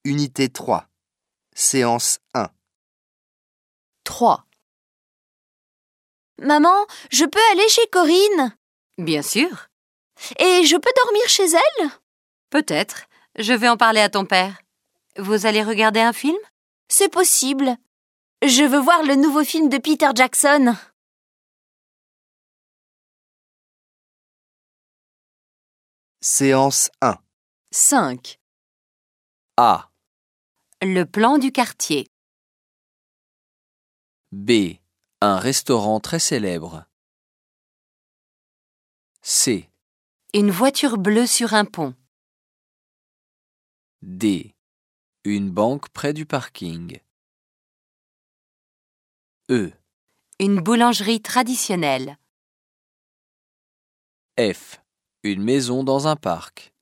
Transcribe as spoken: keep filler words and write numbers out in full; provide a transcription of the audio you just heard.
Unité trois. Séance un. trois. Maman, je peux aller chez Corinne? Bien sûr. Et je peux dormir chez elle? Peut-être. Je vais en parler à ton père. Vous allez regarder un film? C'est possible. Je veux voir le nouveau film de Peter Jackson. Séance un. cinq. A. Le plan du quartier. B. Un restaurant très célèbre. C. Une voiture bleue sur un pont. D. Une banque près du parking. E. Une boulangerie traditionnelle. F. Une maison dans un parc.